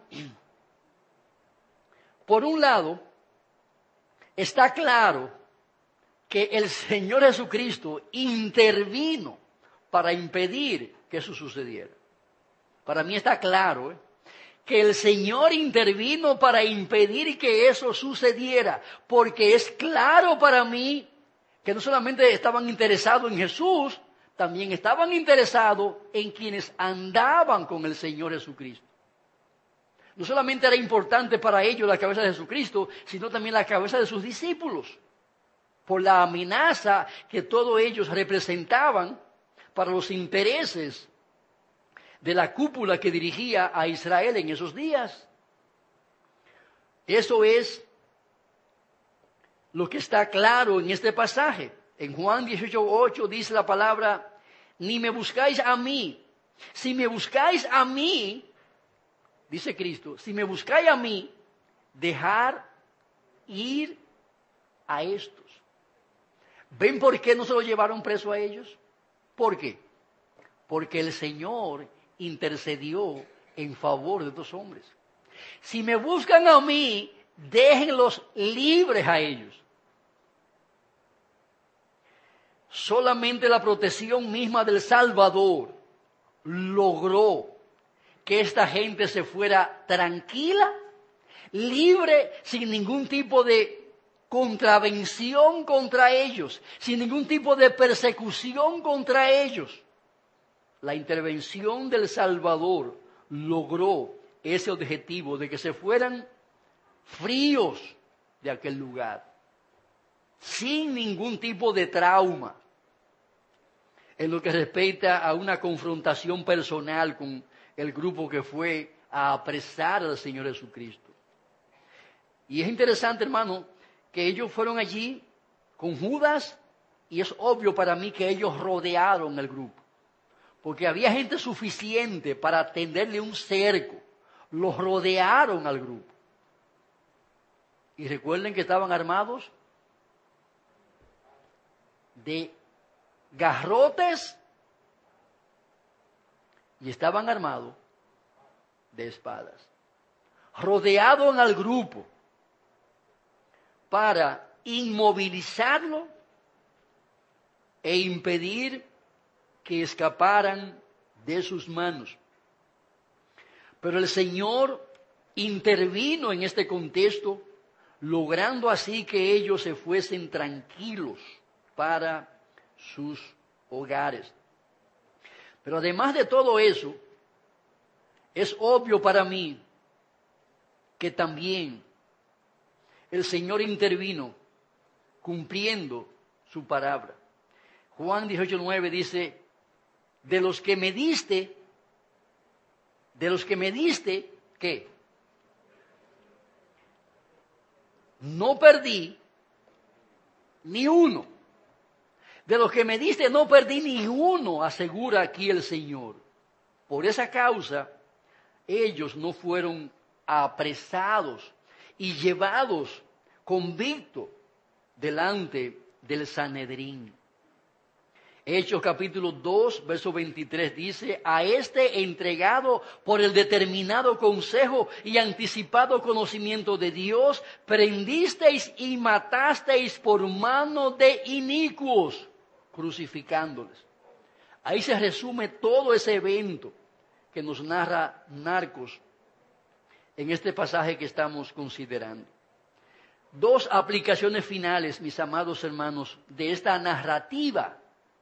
por un lado, está claro que el Señor Jesucristo intervino para impedir que eso sucediera. Para mí está claro, ¿eh? que el Señor intervino para impedir que eso sucediera, porque es claro para mí que no solamente estaban interesados en Jesús, también estaban interesados en quienes andaban con el Señor Jesucristo. No solamente era importante para ellos la cabeza de Jesucristo, sino también la cabeza de sus discípulos, por la amenaza que todos ellos representaban para los intereses de la cúpula que dirigía a Israel en esos días. Eso es lo que está claro en este pasaje. En Juan dieciocho ocho dice la palabra, ni me buscáis a mí. Si me buscáis a mí, dice Cristo, si me buscáis a mí, dejar ir a estos. ¿Ven por qué no se lo llevaron preso a ellos? ¿Por qué? Porque el Señor intercedió en favor de estos hombres. Si me buscan a mí, déjenlos libres a ellos. Solamente la protección misma del Salvador logró que esta gente se fuera tranquila, libre, sin ningún tipo de contravención contra ellos, sin ningún tipo de persecución contra ellos. La intervención del Salvador logró ese objetivo de que se fueran fríos de aquel lugar, sin ningún tipo de trauma, en lo que respecta a una confrontación personal con el grupo que fue a apresar al Señor Jesucristo. Y es interesante, hermano, que ellos fueron allí con Judas y es obvio para mí que ellos rodearon el grupo. Porque había gente suficiente para tenderle un cerco. Los rodearon al grupo. Y recuerden que estaban armados de garrotes y estaban armados de espadas. Rodearon al grupo para inmovilizarlo e impedir que escaparan de sus manos. Pero el Señor intervino en este contexto, logrando así que ellos se fuesen tranquilos para sus hogares. Pero además de todo eso, es obvio para mí que también el Señor intervino cumpliendo su palabra. Juan dieciocho nueve dice, de los que me diste, de los que me diste, ¿qué? No perdí ni uno. De los que me diste no perdí ni uno, asegura aquí el Señor. Por esa causa, ellos no fueron apresados y llevados convictos delante del Sanedrín. Hechos capítulo dos, verso veintitrés dice, a este entregado por el determinado consejo y anticipado conocimiento de Dios, prendisteis y matasteis por mano de inicuos, crucificándoles. Ahí se resume todo ese evento que nos narra Marcos en este pasaje que estamos considerando. Dos aplicaciones finales, mis amados hermanos, de esta narrativa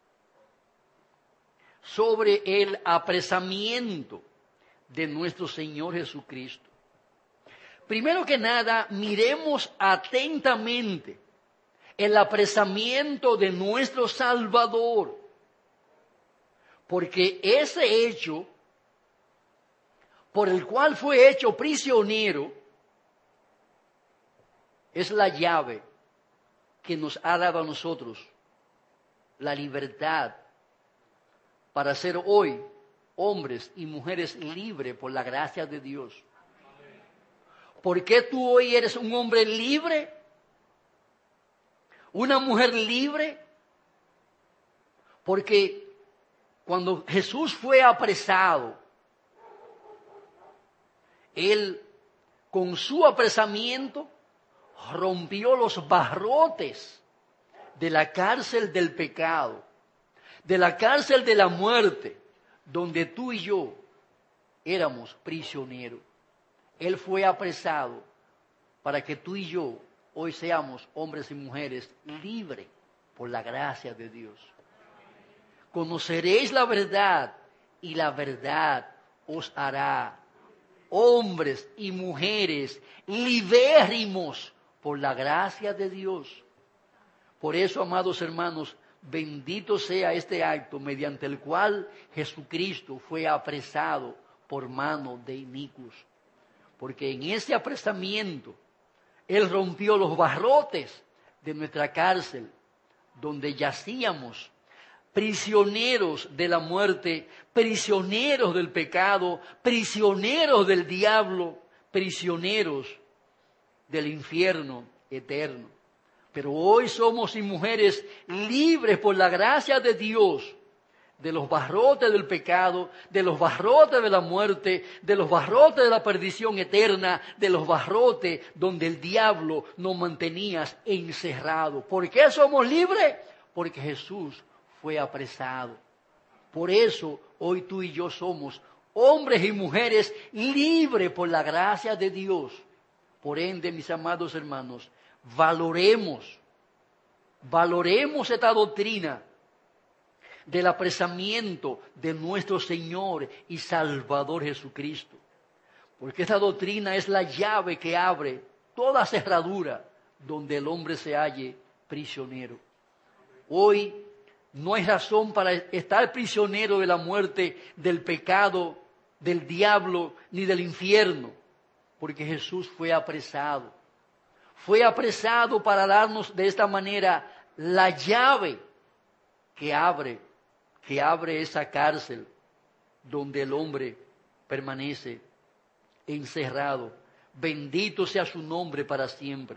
sobre el apresamiento de nuestro Señor Jesucristo. Primero que nada, miremos atentamente el apresamiento de nuestro Salvador, porque ese hecho por el cual fue hecho prisionero es la llave que nos ha dado a nosotros la libertad para ser hoy hombres y mujeres libres por la gracia de Dios. ¿Por qué tú hoy eres un hombre libre? ¿Una mujer libre? Porque cuando Jesús fue apresado, Él con su apresamiento rompió los barrotes de la cárcel del pecado, de la cárcel de la muerte, donde tú y yo éramos prisioneros. Él fue apresado para que tú y yo hoy seamos hombres y mujeres libres por la gracia de Dios. Conoceréis la verdad y la verdad os hará hombres y mujeres libérrimos por la gracia de Dios. Por eso, amados hermanos, bendito sea este acto mediante el cual Jesucristo fue apresado por mano de inicuos. Porque en ese apresamiento Él rompió los barrotes de nuestra cárcel, donde yacíamos prisioneros de la muerte, prisioneros del pecado, prisioneros del diablo, prisioneros del infierno eterno. Pero hoy somos y mujeres libres por la gracia de Dios de los barrotes del pecado, de los barrotes de la muerte, de los barrotes de la perdición eterna, de los barrotes donde el diablo nos mantenía encerrados. ¿Por qué somos libres? Porque Jesús fue apresado. Por eso hoy tú y yo somos hombres y mujeres libres por la gracia de Dios. Por ende, mis amados hermanos, valoremos, valoremos esta doctrina del apresamiento de nuestro Señor y Salvador Jesucristo. Porque esta doctrina es la llave que abre toda cerradura donde el hombre se halle prisionero. Hoy no hay razón para estar prisionero de la muerte, del pecado, del diablo, ni del infierno, porque Jesús fue apresado fue apresado para darnos de esta manera la llave que abre, que abre esa cárcel donde el hombre permanece encerrado. Bendito sea su nombre para siempre.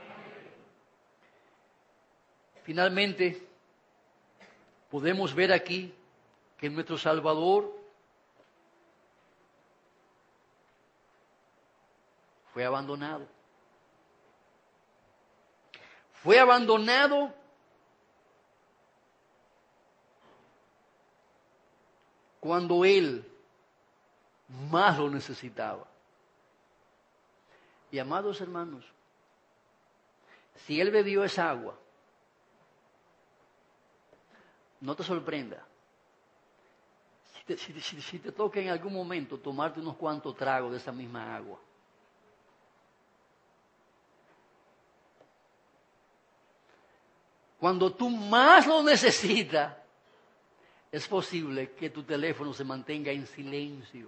Finalmente, podemos ver aquí que nuestro Salvador fue abandonado. Fue abandonado cuando Él más lo necesitaba. Y amados hermanos, si Él bebió esa agua, no te sorprenda. Si te, si, si, si te toca en algún momento tomarte unos cuantos tragos de esa misma agua. Cuando tú más lo necesitas, es posible que tu teléfono se mantenga en silencio.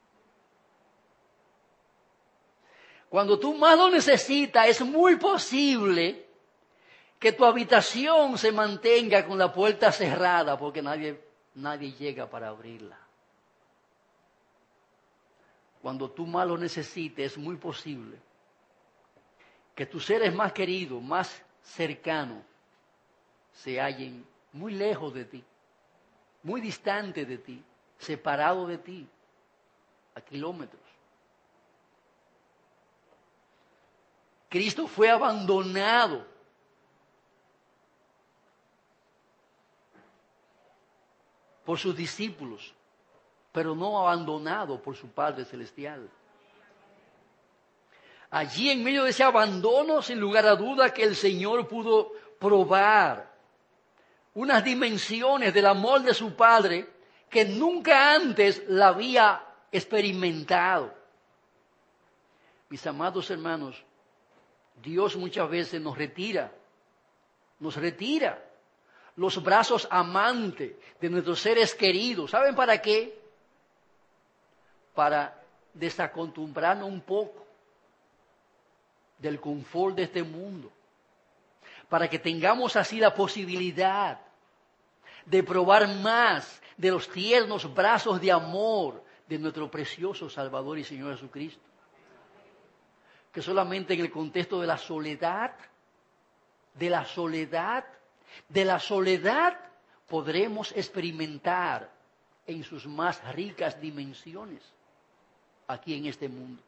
Cuando tú más lo necesitas, es muy posible que tu habitación se mantenga con la puerta cerrada porque nadie, nadie llega para abrirla. Cuando tú más lo necesites, es muy posible que tus seres más queridos, más cercanos, se hallen muy lejos de ti, muy distantes de ti, separados de ti, a kilómetros. Cristo fue abandonado por sus discípulos, pero no abandonado por su Padre Celestial. Allí en medio de ese abandono, sin lugar a duda, que el Señor pudo probar unas dimensiones del amor de su Padre que nunca antes la había experimentado. Mis amados hermanos, Dios muchas veces nos retira, nos retira los brazos amantes de nuestros seres queridos. ¿Saben para qué? Para desacostumbrarnos un poco del confort de este mundo. Para que tengamos así la posibilidad de probar más de los tiernos brazos de amor de nuestro precioso Salvador y Señor Jesucristo. Que solamente en el contexto de la soledad, de la soledad, de la soledad podremos experimentar en sus más ricas dimensiones aquí en este mundo.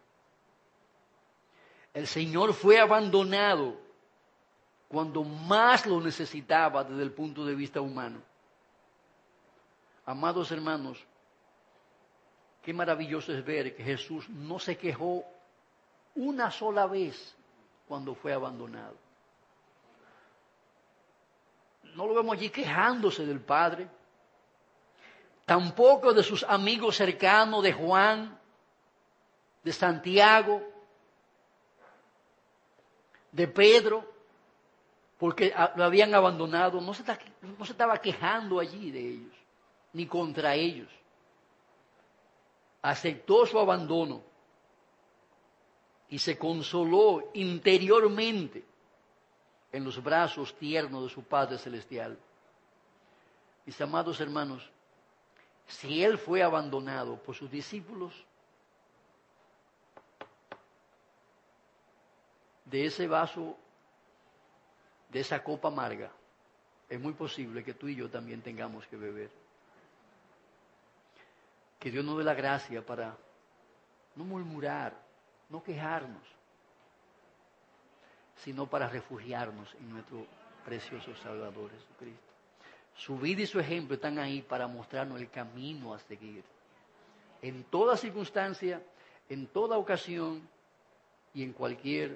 El Señor fue abandonado cuando más lo necesitaba desde el punto de vista humano. Amados hermanos, qué maravilloso es ver que Jesús no se quejó una sola vez cuando fue abandonado. No lo vemos allí quejándose del Padre, tampoco de sus amigos cercanos, de Juan, de Santiago, de Pedro, porque lo habían abandonado. No se, no se estaba quejando allí de ellos, ni contra ellos. Aceptó su abandono y se consoló interiormente en los brazos tiernos de su Padre Celestial. Mis amados hermanos, si Él fue abandonado por sus discípulos, de ese vaso, de esa copa amarga, es muy posible que tú y yo también tengamos que beber. Que Dios nos dé la gracia para no murmurar, no quejarnos, sino para refugiarnos en nuestro precioso Salvador Jesucristo. Su vida y su ejemplo están ahí para mostrarnos el camino a seguir. En toda circunstancia, en toda ocasión y en cualquier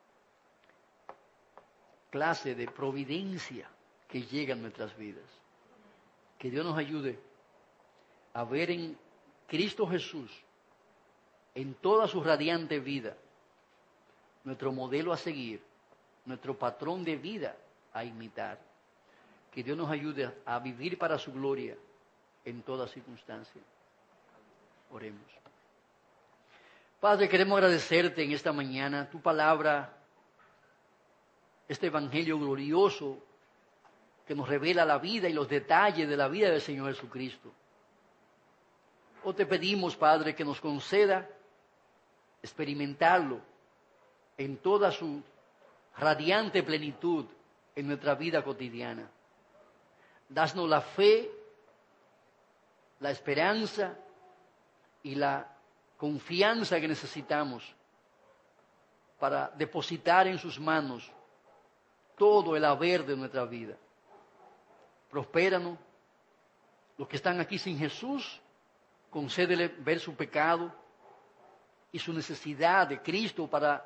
clase de providencia que llega a nuestras vidas. Que Dios nos ayude a ver en Cristo Jesús, en toda su radiante vida, nuestro modelo a seguir, nuestro patrón de vida a imitar. Que Dios nos ayude a vivir para su gloria en toda circunstancia. Oremos. Padre, queremos agradecerte en esta mañana. Tu palabra este evangelio glorioso que nos revela la vida y los detalles de la vida del Señor Jesucristo. O te pedimos, Padre, que nos conceda experimentarlo en toda su radiante plenitud en nuestra vida cotidiana. Danos la fe, la esperanza y la confianza que necesitamos para depositar en sus manos todo el haber de nuestra vida. Prospéranos. Los que están aquí sin Jesús, concédele ver su pecado y su necesidad de Cristo para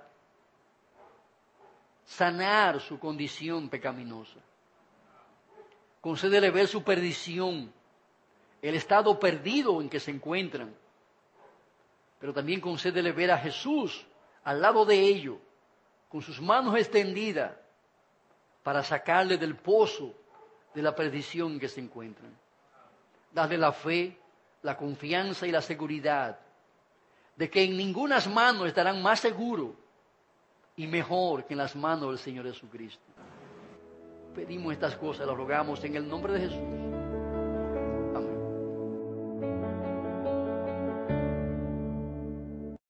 sanar su condición pecaminosa. Concédele ver su perdición, el estado perdido en que se encuentran. Pero también concédele ver a Jesús al lado de ellos, con sus manos extendidas, para sacarle del pozo de la perdición en que se encuentran. Dale la fe, la confianza y la seguridad de que en ninguna mano estarán más seguros y mejor que en las manos del Señor Jesucristo. Pedimos estas cosas, las rogamos en el nombre de Jesús.